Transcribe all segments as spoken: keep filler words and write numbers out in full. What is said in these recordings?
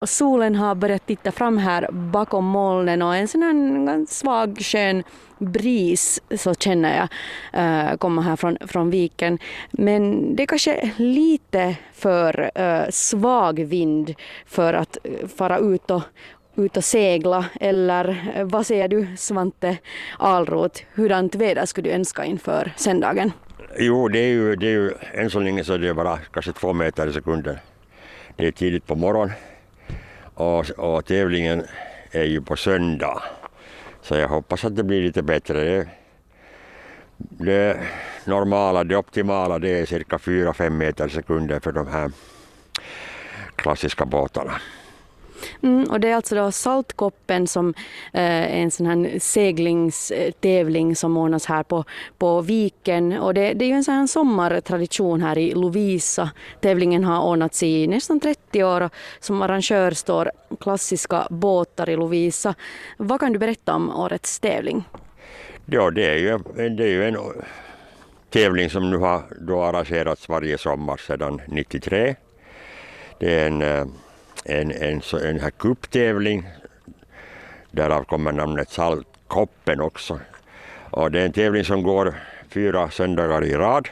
Solen har börjat titta fram här bakom molnen och en sån här svag skön bris så känner jag äh, komma här från, från viken. Men det är kanske lite för äh, svag vind för att fara ut och, ut och segla. Eller vad säger du, Svante Alroth? Hurdant väder skulle du önska inför söndagen? Jo, det är ju, det är ju än så länge så det är bara kanske två meter i sekunden. Det är tidigt på morgonen. Och, och tävlingen är ju på söndag. Så jag hoppas att det blir lite bättre. Det, det normala, det optimala, det är cirka fyra fem meter i sekunden för de här klassiska båtarna. Mm, och det är alltså då Saltkoppen som eh, är en sån här seglingstävling som ordnas här på, på viken. Och det, det är ju en sån här sommartradition här i Lovisa. Tävlingen har ordnats i nästan trettio år och som arrangör står klassiska båtar i Lovisa. Vad kan du berätta om årets tävling? Ja, det är ju, det är ju en tävling som nu har då arrangerats varje sommar sedan nittiotre. Det är en En, en, en här kupptävling, därav kommer namnet Saltkoppen också. Och det är en tävling som går fyra söndagar i rad.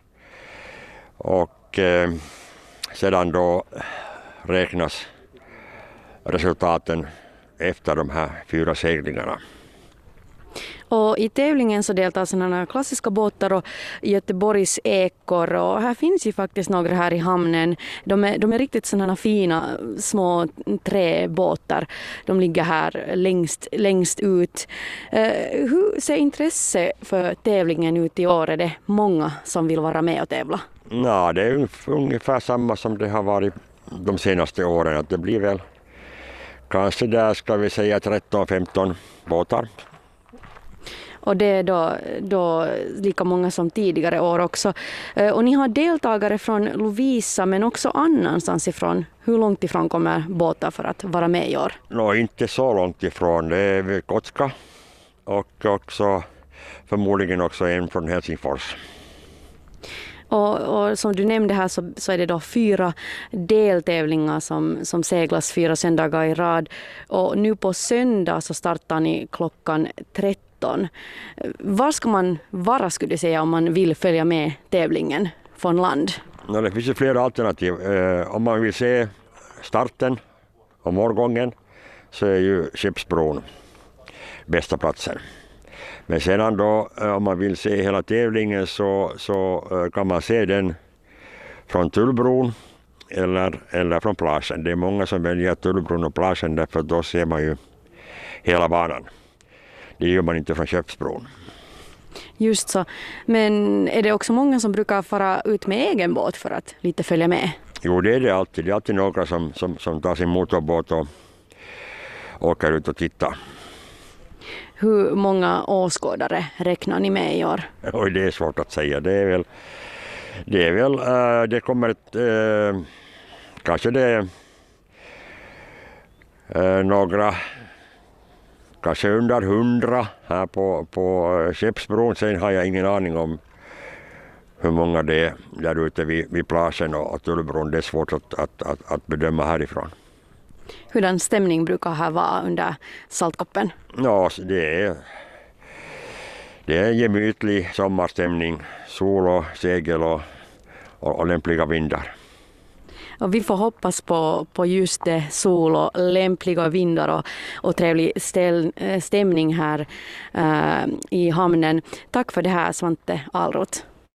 Och eh, sedan då räknas resultaten efter de här fyra seglingarna. Och i tävlingen så deltar sådana klassiska båtar och Göteborgs ekor och här finns ju faktiskt några här i hamnen. De är, de är riktigt sådana fina små träbåtar. De ligger här längst, längst ut. Eh, hur ser intresse för tävlingen ut i år? Är det många som vill vara med och tävla? Ja, det är ungefär samma som det har varit de senaste åren. Att det blir väl kanske där ska vi säga tretton femton båtar. Och det är då, då lika många som tidigare år också. Och ni har deltagare från Lovisa men också annanstans ifrån. Hur långt ifrån kommer båtar för att vara med i år? Nå, inte så långt ifrån. Det är vid Kotka och också förmodligen också en från Helsingfors. Och, och som du nämnde här så, så är det då fyra deltävlingar som, som seglas fyra söndagar i rad. Och nu på söndag så startar ni klockan tretton. Var ska man vara skulle du säga om man vill följa med tävlingen från land? No, det finns ju flera alternativ. Eh, om man vill se starten och morgongången så är ju Skeppsbron bästa platsen. Men sedan då om man vill se hela tävlingen så, så kan man se den från Tullbron eller, eller från plagen. Det är många som väljer Tullbron och plagen därför då ser man ju hela banan. Det gör man inte från Skeppsbron. Just så. Men är det också många som brukar fara ut med egen båt för att lite följa med? Jo, det är det alltid. Det är alltid några som, som, som tar sin motorbåt och åker ut och tittar. Hur många åskådare räknar ni med i år? Oj, det är svårt att säga. Det är väl, det är väl, äh, det kommer ett, äh, kanske det är äh, några, kanske under hundra här på, på Skeppsbron. Sen har jag ingen aning om hur många det är där ute vid, vid plagen och Tullbron. Det är svårt att, att, att, att bedöma härifrån. Hurdan stämning brukar här vara under Saltkoppen? Ja, det är, det är en gemytlig sommarstämning, sol och segel och, och, och lämpliga vindar. Och vi får hoppas på, på just det, sol och lämpliga vindar och, och trevlig ställ, stämning här äh, i hamnen. Tack för det här, Svante Alroth.